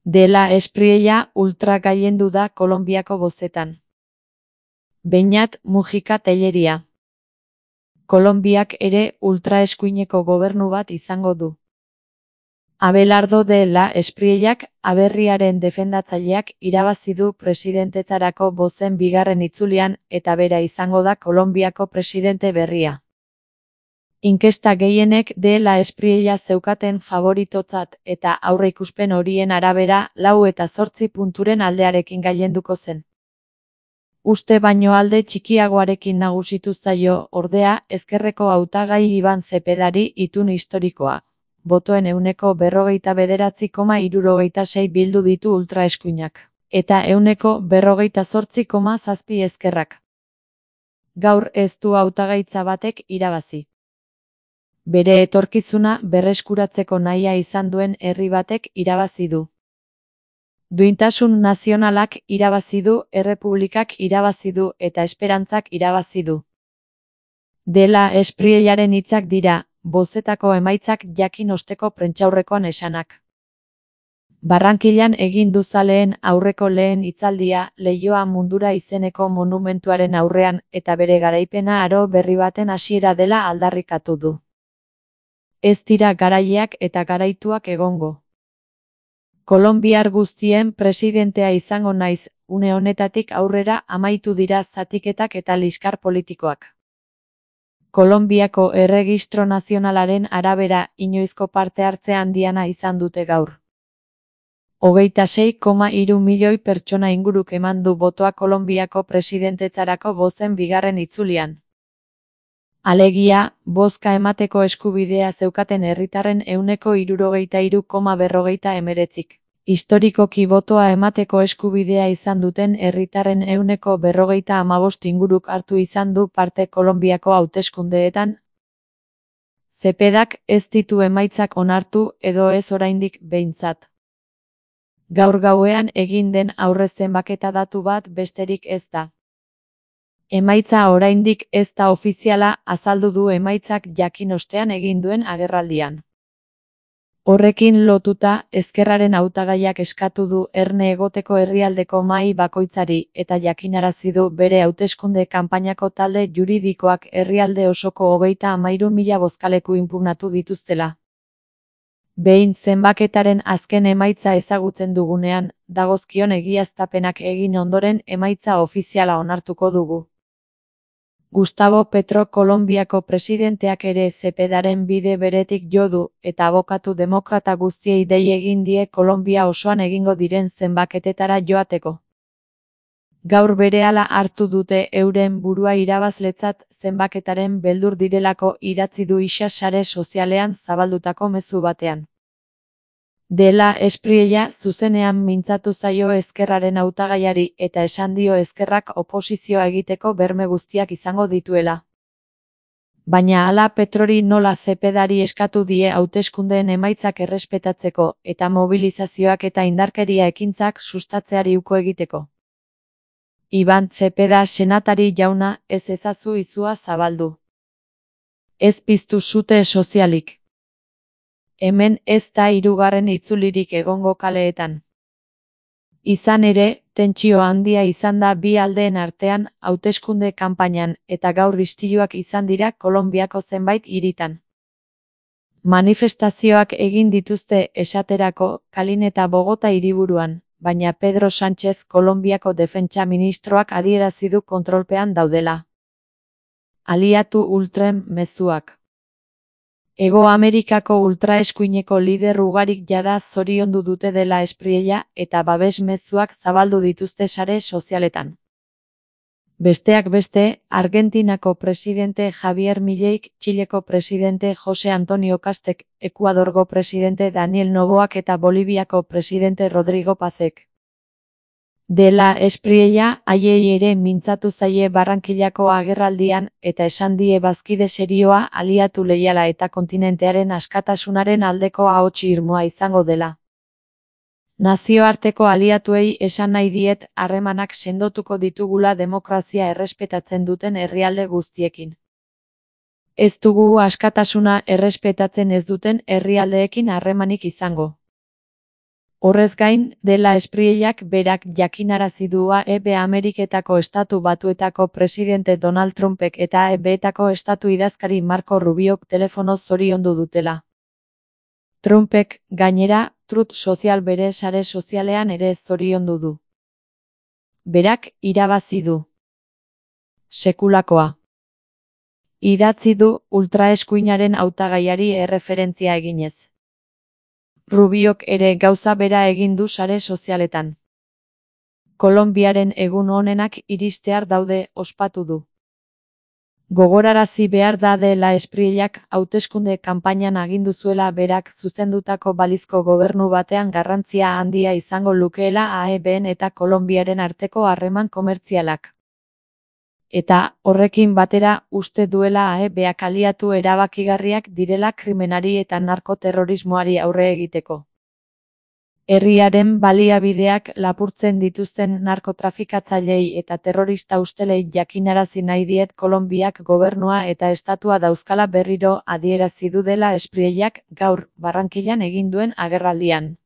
De la Espriella ultra gailendu da Kolonbiako bozetan. Beñat Mujika Telleria. Kolonbiak ere ultraeskuineko gobernu bat izango du. Abelardo de la Espriellak, aberriaren defendatzaileak, irabazi du presidentetzarako bozen bigarren itzulian eta bera izango da Kolonbiako presidente berria. Inkesta gehienek de la Espriella zeukaten favoritotzat eta aurreikuspen horien arabera 4 eta 8 punturen aldearekin gailenduko zen. Uste baino alde txikiagoarekin nagusitu zaio, ordea, ezkerreko hautagai Iban Cepedari itun historikoa. Botoen 49,66 bildu ditu ultraeskuinak, eta 48,7 ezkerrak. Gaur ez du hautagaitza batek irabazi. Bere etorkizuna berreskuratzeko nahia izan duen herri batek irabazi du. Duintasun nazionalak irabazi du, errepublikak irabazi du eta esperantzak irabazi du. De la Espriellaren hitzak dira, bozetako emaitzak jakin osteko prentsaurrekoan esanak. Barranquillan egin du zaleen aurreko lehen hitzaldia Leihoa Mundura izeneko monumentuaren aurrean eta bere garaipena aro berri baten hasiera dela aldarrikatu du. Ez dira garaileak eta garaituak egongo. Kolonbiar guztien presidentea izango naiz, une honetatik aurrera amaitu dira zatiketak eta liskar politikoak. Kolonbiako Erregistro Nazionalaren arabera inoizko parte hartze handiena izan dute gaur. 26,3 milioi pertsona inguruk eman du botoa Kolonbiako presidentetzarako bozen bigarren itzulian. Alegia, bozka emateko eskubidea zeukaten herritarren 63,49%. Historikoki botoa emateko eskubidea izan duten herritarren 45% inguruk hartu izan du parte Kolonbiako hauteskundeetan. Cepedak ez ditu emaitzak onartu edo ez oraindik behintzat. Gaur gauean egin den aurre zenbaketa datu bat besterik ez da. Emaitza oraindik ez da ofiziala, azaldu du emaitzak jakin ostean egin duen agerraldian. Horrekin lotuta, ezkerraren hautagaiak eskatu du erne egoteko herrialdeko mahai bakoitzari eta jakinarazi du bere hauteskunde kanpainako talde juridikoak herrialde osoko 33.000 bozkaleku inpugnatu dituztela. Behin zenbaketaren azken emaitza ezagutzen dugunean, dagozkion egiaztapenak egin ondoren emaitza ofiziala onartuko dugu. Gustavo Petro Kolonbiako presidenteak ere Cepedaren bide beretik jo du, eta abokatu demokrata guztiei dei egin die Kolonbia osoan egingo diren zenbaketetara joateko. Gaur berehala hartu dute euren burua irabazletzat zenbaketaren beldur direlako idatzi du isa sare sozialean zabaldutako mezu batean. De la Espriella zuzenean mintzatu zaio ezkerraren hautagaiari eta esan dio ezkerrak oposizioa egiteko berme guztiak izango dituela. Baina hala Petrori nola Cepedari eskatu die hauteskundeen emaitzak errespetatzeko eta mobilizazioak eta indarkeria ekintzak sustatzeari uko egiteko. Iban Cepeda senatari jauna, ez ezazu izua zabaldu. Ez piztu sute sozialik. Hemen ez da hirugarren itzulirik egongo kaleetan. Izan ere, tentsio handia izan da bi aldeen artean hauteskunde kanpainan eta gaur istiluak izan dira Kolonbiako zenbait hiritan. Manifestazioak egin dituzte esaterako Kalin eta Bogota hiriburuan, baina Pedro Sánchez Kolonbiako defentsa ministroak adierazi du kontrolpean daudela. Aliatu ultren mezuak. Hego Amerikako ultraeskuineko lider ugarik jada zoriondu dute De la Espriella eta babes mezuak zabaldu dituzte sare sozialetan. Besteak beste, Argentinako presidente Javier Mileik, Txileko presidente Jose Antonio Kastek, Ekuadorgo presidente Daniel Noboak eta Boliviako presidente Rodrigo Pazek. De la Espriella haiei ere mintzatu zaie Barranquillako agerraldian eta esan die bazkide serioa aliatu leiala eta kontinentearen askatasunaren aldeko ahots irmoa izango dela. Nazioarteko aliatuei esan nahi diet harremanak sendotuko ditugula demokrazia errespetatzen duten herrialde guztiekin. Ez dugu askatasuna errespetatzen ez duten herrialdeekin harremanik izango. Horrez gain, dela Espriellak berak jakinarazi du AEB Ameriketako Estatu Batuetako presidente Donald Trumpek eta AEB-etako estatu idazkari Marco Rubiok telefonoz zoriondu dutela. Trumpek, gainera, Truth Social bere sare sozialean ere zoriondu du. Berak irabazi du. Sekulakoa. Idatzi du ultraeskuinaren hautagaiari erreferentzia eginez. Rubiok ere gauza bera egin du sare sozialetan. Kolonbiaren egun onenak iristear daude, ospatu du. Gogorarazi behar da dela Espriellak hauteskunde kanpainan agindu zuela berak zuzendutako balizko gobernu batean garrantzia handia izango lukeela AEB-en eta Kolonbiaren arteko harreman komertzialak. Eta, horrekin batera, uste duela AEB-ak aliatu erabakigarriak direla krimenari eta narkoterrorismoari aurre egiteko. Herriaren baliabideak lapurtzen dituzten narkotrafikatzaileei eta terrorista ustelei jakinarazi nahi diet Kolonbiak gobernua eta estatua dauzkala berriro adierazi du dela Espriellak gaur Barranquillan egin duen agerraldian.